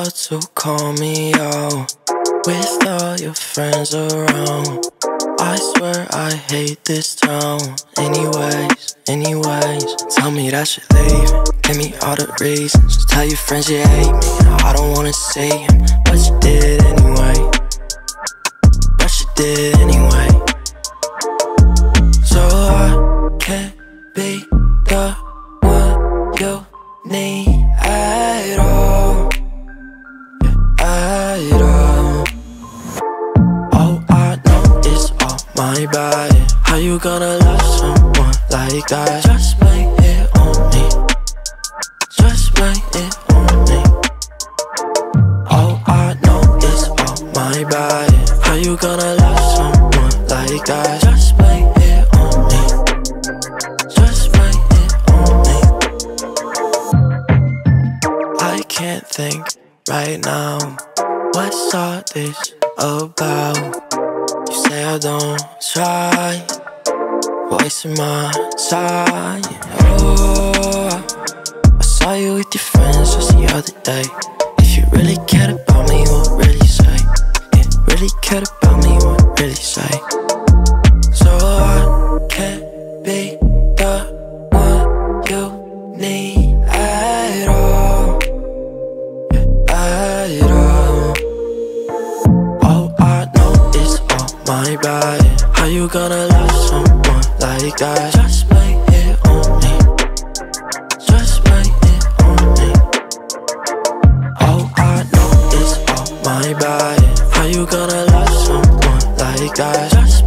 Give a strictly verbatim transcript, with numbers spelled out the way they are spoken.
about to call me out with all your friends around. I swear I hate this town. Anyways, anyways, tell me that you're leaving. Give me all the reasons. Tell your friends you hate me. I don't wanna see him, but you did anyway. But you did anyway. So I can't be the one you need at all, yeah, at all. All I know is all my body. How you gonna love someone like that? Just make it on me. Just make it on me. All I know is all my body. How you gonna love someone like that? Just make it on me. Just make it on me. I can't think right now. What's all this about? You say I don't try, wasting my time. Oh, I saw you with your friends just the other day. If you really cared about me, what really say? Yeah, really cared about me, what really say? So I can't be the one you need at all, yeah, at all. All I know is all my body. How you gonna love someone like that? Just make it on me. Just make it on me. All I know is all my body. How you gonna love someone like that? Just